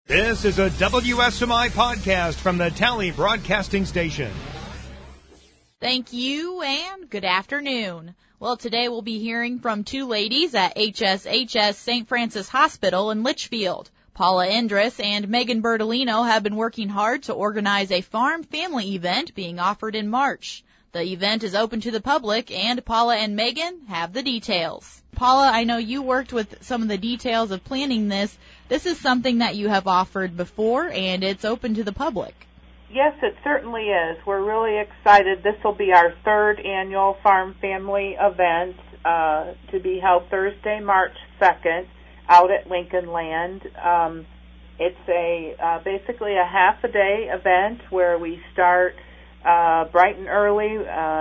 This is a WSMI podcast from the Tally Broadcasting Station. Thank you and good afternoon. Well, today we'll be hearing from two ladies at HSHS St. Francis Hospital in Litchfield. Paula Endress and Megan Bertolino have been working hard to organize a farm family event being offered in March. The event is open to the public, and Paula and Megan have the details. Paula, I know you worked with some of the details of planning this. This is something that you have offered before, and it's open to the public. Yes, it certainly is. We're really excited. This will be our third annual Farm Family event to be held Thursday, March 2nd, out at Lincoln Land. It's basically a half-a-day event where we start bright and early,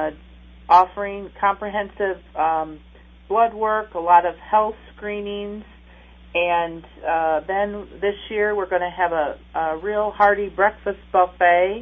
offering comprehensive blood work, a lot of health screenings, and then this year we're going to have a real hearty breakfast buffet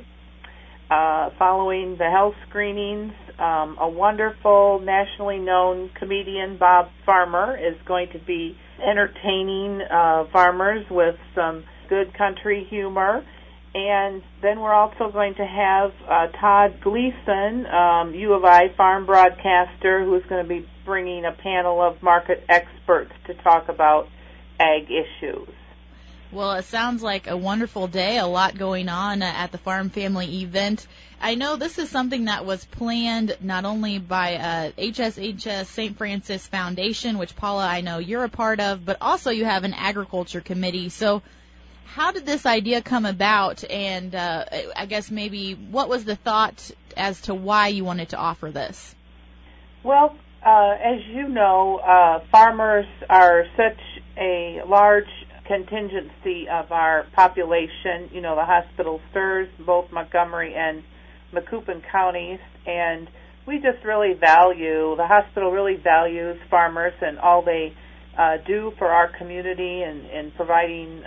following the health screenings. A wonderful nationally known comedian, Bob Farmer, is going to be entertaining farmers with some good country humor. And then we're also going to have Todd Gleason, U of I farm broadcaster, who's going to be bringing a panel of market experts to talk about ag issues. Well, it sounds like a wonderful day, a lot going on at the Farm Family event. I know this is something that was planned not only by HSHS St. Francis Foundation, which, Paula, I know you're a part of, but also you have an agriculture committee. So how did this idea come about, and I guess maybe what was the thought as to why you wanted to offer this? Well, as you know, farmers are such a large contingency of our population. You know, the hospital serves both Montgomery and Macoupin counties, and we just really the hospital really values farmers and all they do for our community and providing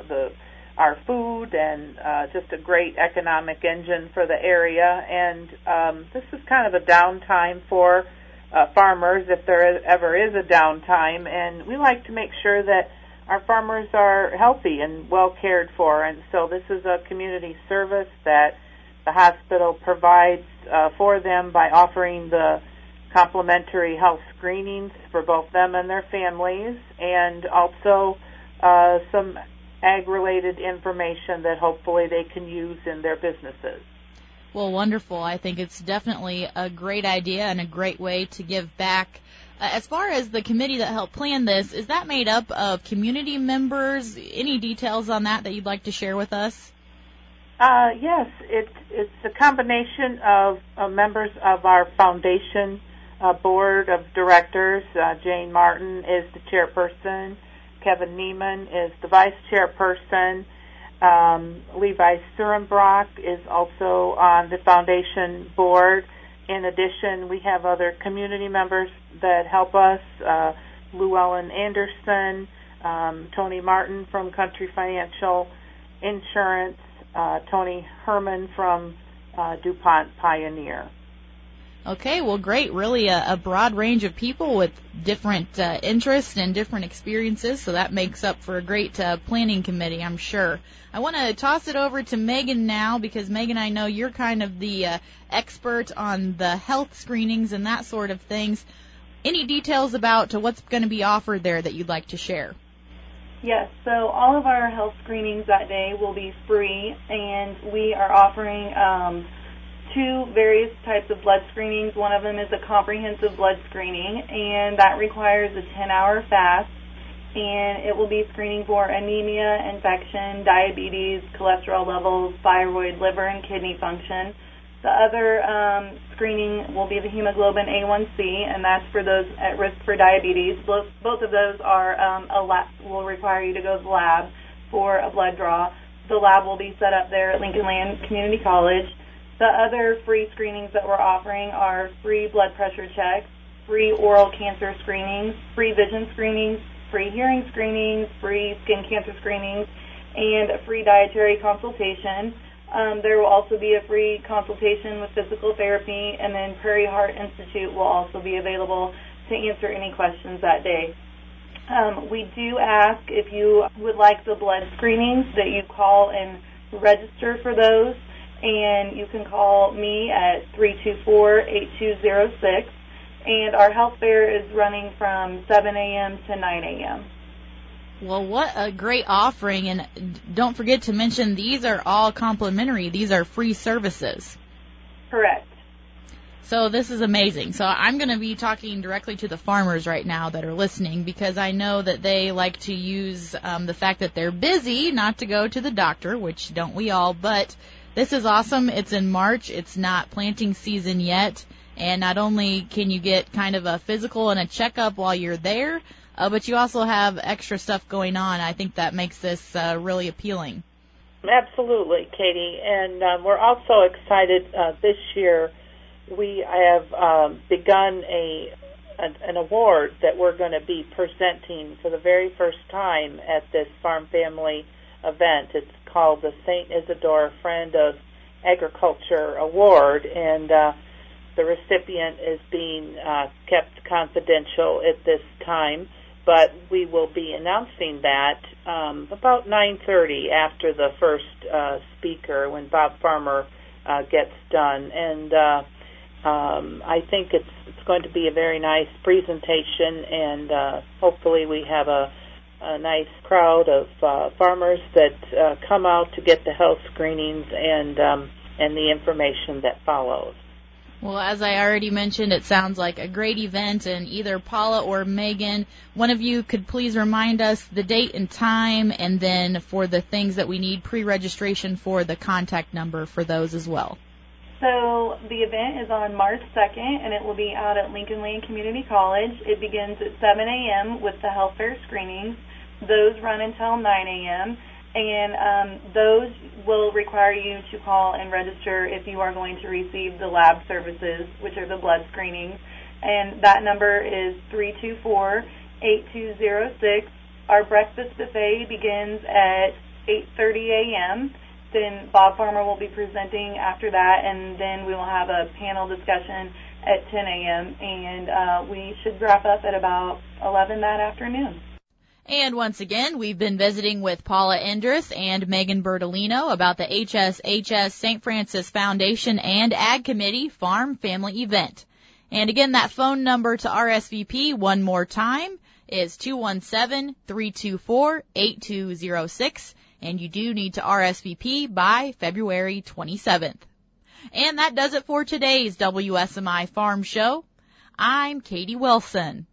our food and just a great economic engine for the area. And this is kind of a downtime for farmers, if there ever is a downtime, and we like to make sure that our farmers are healthy and well cared for. And so this is a community service that the hospital provides for them by offering the complimentary health screenings for both them and their families, and also some ag-related information that hopefully they can use in their businesses. Well, wonderful. I think it's definitely a great idea and a great way to give back. As far as the committee that helped plan this, is that made up of community members? Any details on that you'd like to share with us? Yes, it's a combination of members of our foundation board of directors. Jane Martin is the chairperson. Kevin Neiman is the vice chairperson. Levi Surenbrock is also on the foundation board. In addition, we have other community members that help us, Llewellyn Anderson, Tony Martin from Country Financial Insurance, Tony Herman from DuPont Pioneer. Okay, well, great. Really a broad range of people with different interests and different experiences, so that makes up for a great planning committee, I'm sure. I want to toss it over to Megan now, because, Megan, I know you're kind of the expert on the health screenings and that sort of things. Any details about what's going to be offered there that you'd like to share? Yes, so all of our health screenings that day will be free, and we are offering two various types of blood screenings. One of them is a comprehensive blood screening, and that requires a 10-hour fast, and it will be screening for anemia, infection, diabetes, cholesterol levels, thyroid, liver, and kidney function. The other screening will be the hemoglobin A1C, and that's for those at risk for diabetes. Both of those are will require you to go to the lab for a blood draw. The lab will be set up there at Lincoln Land Community College. The other free screenings that we're offering are free blood pressure checks, free oral cancer screenings, free vision screenings, free hearing screenings, free skin cancer screenings, and a free dietary consultation. There will also be a free consultation with physical therapy, and then Prairie Heart Institute will also be available to answer any questions that day. We do ask if you would like the blood screenings that you call and register for those, and you can call me at 324-8206, and our health fair is running from 7 a.m. to 9 a.m. Well, what a great offering, and don't forget to mention these are all complimentary. These are free services. Correct. So this is amazing. So I'm going to be talking directly to the farmers right now that are listening, because I know that they like to use the fact that they're busy not to go to the doctor, which don't we all, but this is awesome. It's in March. It's not planting season yet, and not only can you get kind of a physical and a checkup while you're there, but you also have extra stuff going on. I think that makes this really appealing. Absolutely, Katie. And we're also excited this year. We have begun an award that we're going to be presenting for the very first time at this Farm Family event. It's called the St. Isidore Friend of Agriculture Award, and the recipient is being kept confidential at this time, but we will be announcing that about 9:30 after the first speaker, when Bob Farmer gets done. And I think it's going to be a very nice presentation, and hopefully we have a nice crowd of farmers that come out to get the health screenings and the information that follows. Well, as I already mentioned, it sounds like a great event, and either Paula or Megan, one of you could please remind us the date and time, and then for the things that we need pre-registration for, the contact number for those as well. So the event is on March 2nd, and it will be out at Lincoln Land Community College. It begins at 7 a.m. with the health fair screenings. Those run until 9 a.m., and those will require you to call and register if you are going to receive the lab services, which are the blood screenings. And that number is 324-8206. Our breakfast buffet begins at 8:30 a.m., Then Bob Farmer will be presenting after that, and then we will have a panel discussion at 10 a.m., and we should wrap up at about 11 that afternoon. And once again, we've been visiting with Paula Endress and Megan Bertolino about the HSHS St. Francis Foundation and Ag Committee Farm Family Event. And again, that phone number to RSVP one more time is 217-324-8206. And you do need to RSVP by February 27th. And that does it for today's WSMI Farm Show. I'm Katie Wilson.